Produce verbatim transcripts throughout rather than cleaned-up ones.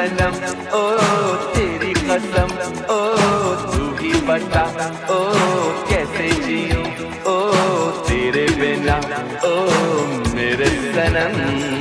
सनम, ओ तेरी कसम, ओ तू ही बता, ओ कैसे जीऊं, ओ तेरे बिना, ओ मेरे सनम।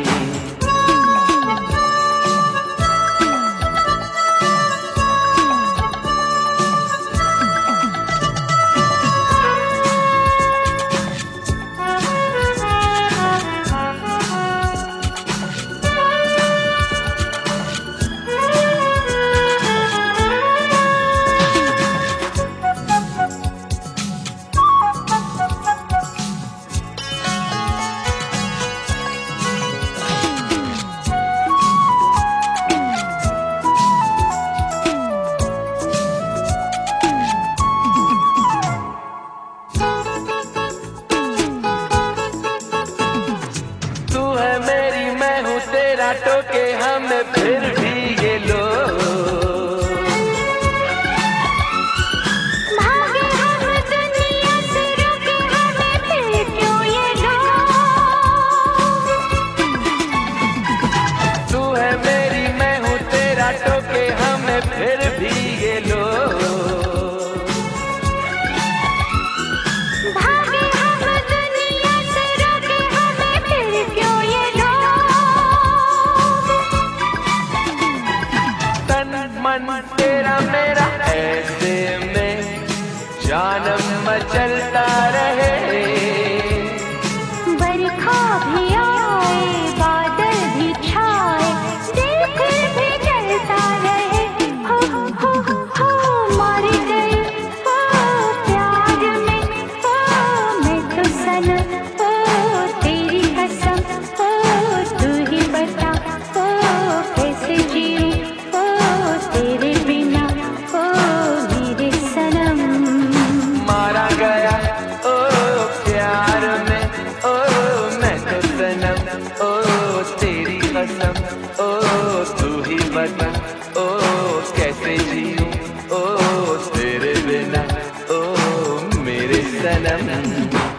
टोके हमें फिर भी ये लो, भागे हम दुनिया से रोके हमें फिर क्यों ये लो। तू है मेरी मैं हूँ तेरा टोके हमें फिर भी ये लो। भागे हम दुनिया से रोके हमें फिर क्यों ये लो। मन तेरा मेरा ऐसे में जानम मचलता रहे। बरखा भी आए बादल भी छाए दिल फिर भी जलता रहे। हो हो हो मर गई हो प्यार में, हो मैं तो सनम, हो तेरी कसम, हो तू ही बता, हो कैसे जीऊं तेरे बिना, ओ मेरे सनम। मारा गया ओ प्यार में, ओ मैं तो सनम, ओ तेरी कसम, ओ तू ही बता, ओ कैसे जीऊं, ओ तेरे बिना, ओ मेरे सनम।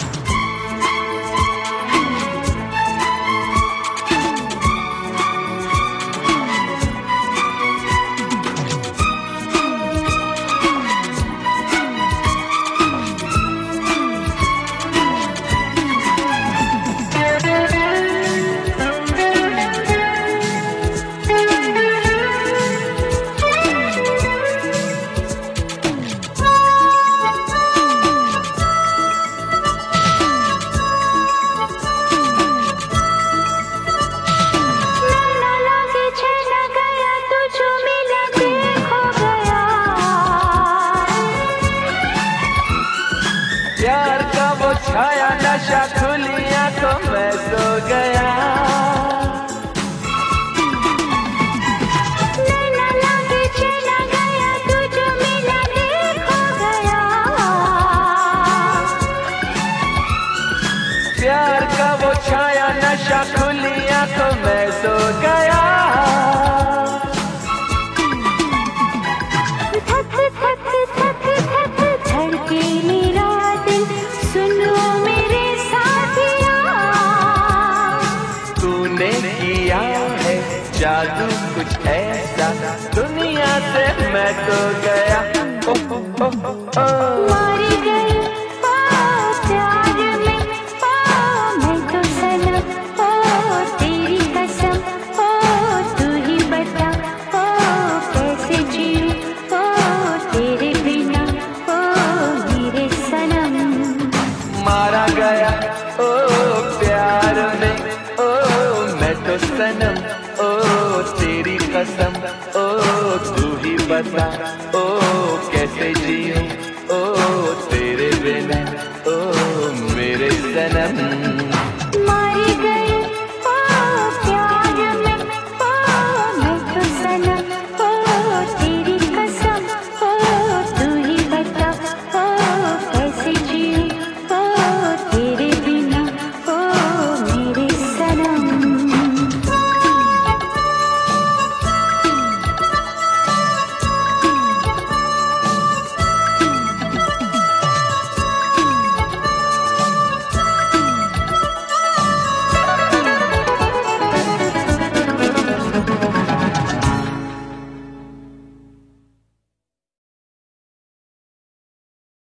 प्यार का वो छाया नशा खुली आंखों में सो गया। नैना लागे चला गया तू जो मिला देखो गया। प्यार का वो छाया नशा खुली आंखों में सो गया। थक थक थक थक धड़के मेरा दिल, सुनो मेरे साथिया। तूने किया है जादू कुछ ऐसा, दुनिया से मैं तो गया। ओ, ओ, ओ, ओ। मर गई ओ प्यार में, ओ मैं तो सनम, ओ तेरी कसम, ओ तू ही बता, ओ कैसे जीऊं, ओ तेरे बिना, ओ मेरे सनम। मारा गया ओ प्यार में, ओ मैं तो सनम, ओ तेरी कसम, ओ तू ही बता, ओ कैसे जीऊं।